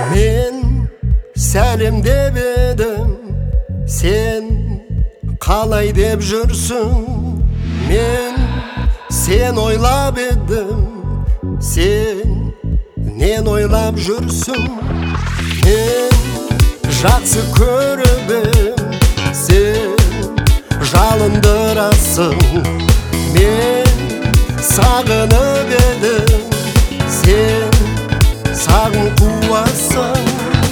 Men sәлемдеп едім, sen қалай деп жүрсің? Мен sen ойлап едім, sen нен ойлап жүрсің? Мен жақсы көріп ем, sen жалындырасың. Мен сағынып едім, sen сағым қуасың.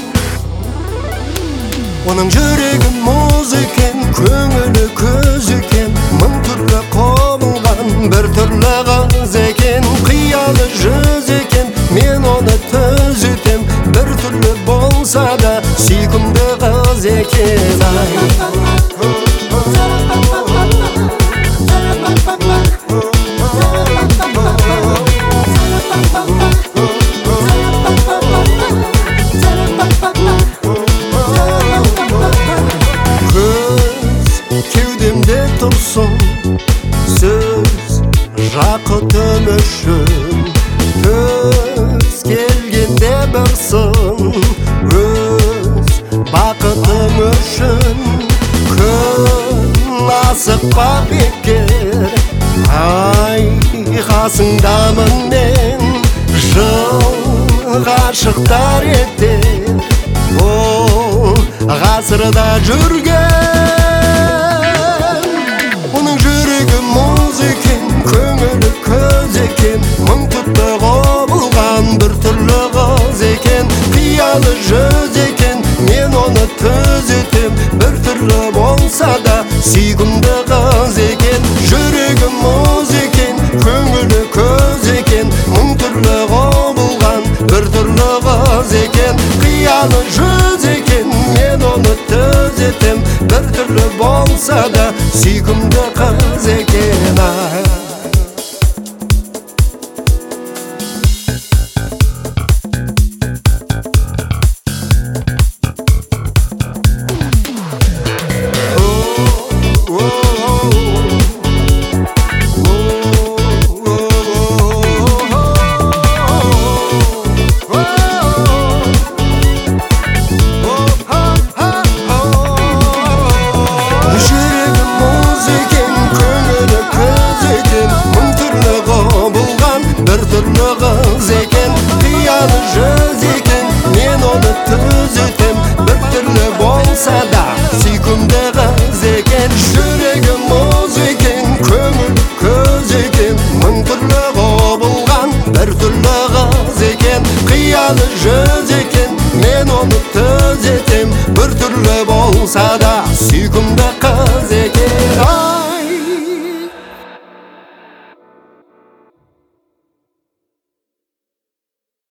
Оның жүрегі мұз екен, көңілі көз екен, мың түрлі құбылған бір түрлі қыз екен. Қиялы жүз екен, мен оны төз етем, бір түрлі болса да сүйкімді қыз екен. Кеудемде тұрсын сөз жақытым үшін, төз келгенде бір сын өз бақытым үшін. Күн асықпа бекер, ай қасыңдамын мен, жыл ғашықтар етер бұл ғасырда жүрген. Оның жүрегі мұз екен, көңілі көз екен, мың түрлі құбылған бір түрлі қыз екен. Қиялы жүз екен, мен оны төз етем, бір түрлі болса да сүйкімді қыз екен. Жүрегі мұз екен, көңілі көз екен, мың түрлі құбылған бір түрлі қыз екен. Қиялы жүз екен, мен оны төз етем, бір түрлі болса да сүйкімді қыз екен. Бір түрлі қыз екен, қиялы жүз екен, мен оны төз етем, бір түрлі болса да сүйкімді қыз екен. Жүрегі мұз екен, көңіл көз екен, мың түрлі құбылған бір түрлі қыз екен. Қиялы жүз екен, мен оны төз етем, бір түрлі болса да сүйкімді